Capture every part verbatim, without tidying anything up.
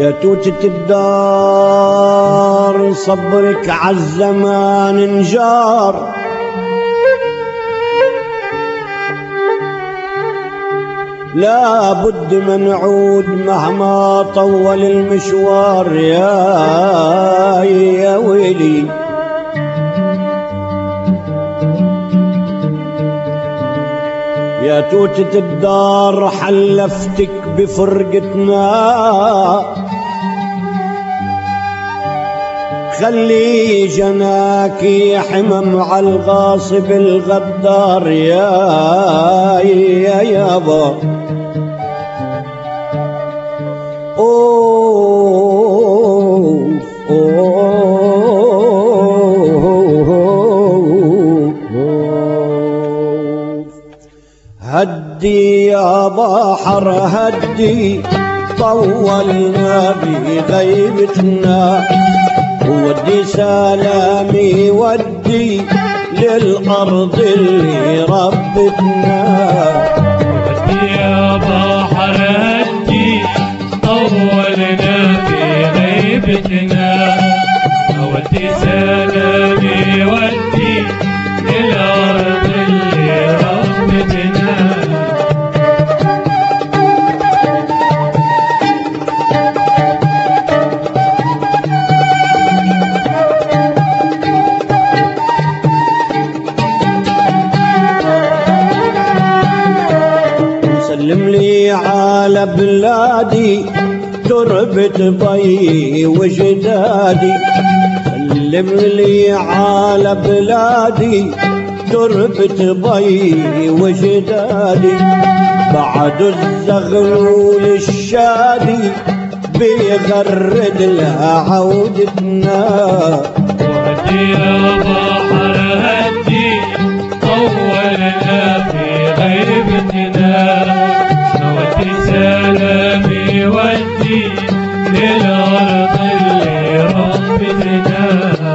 يا توتة الدار صبرك عالزمان انجار، لا بد من نعود مهما طول المشوار. يا يا ويلي يا توتة الدار حلفتك بفرقتنا، خلي جناكي حمم على الغاصب الغدار. يا يا يابا أوه أوه هدي يا بحر هدي، طولنا بغيبتنا، ودي سلامي ودي للأرض اللي ربتنا. ودي يا بحر هدي، طولنا بغيبتنا، ودي سلامي ودي للأرض اللي ربتنا. سلم لي على بلادي تربة بي وجدادي، سلم لي على بلادي تربة بي وجدادي، بعد الزغلول الشادي بيغرد لها عودتنا. ودي يا بحر هدي، طولنا في غيبتنا، ودي سلامي ودي للأرض اللي ربتنا.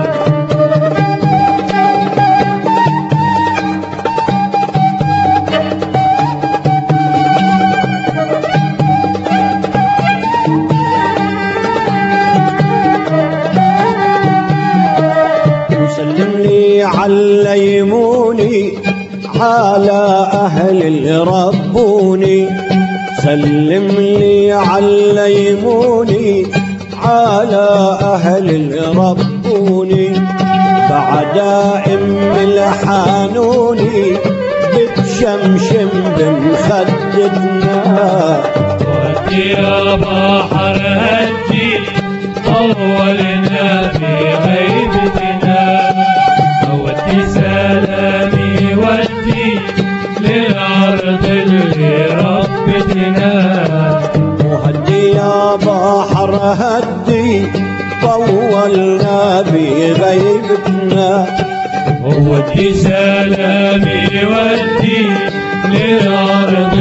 وسلم لي عليموني على أهل اللي ربوني، سلم لي عليموني على أهل اللي ربوني، بعدائم الحانوني بتشمشم بمخدتنا. ودي يا بحر هدي، طولنا في غيبتنا، ودي سلامي ودي للأرض اللي ربتنا. وهدي يا بحر هدي، طولنا بغيبتنا، ودي سلامي ودي للأرض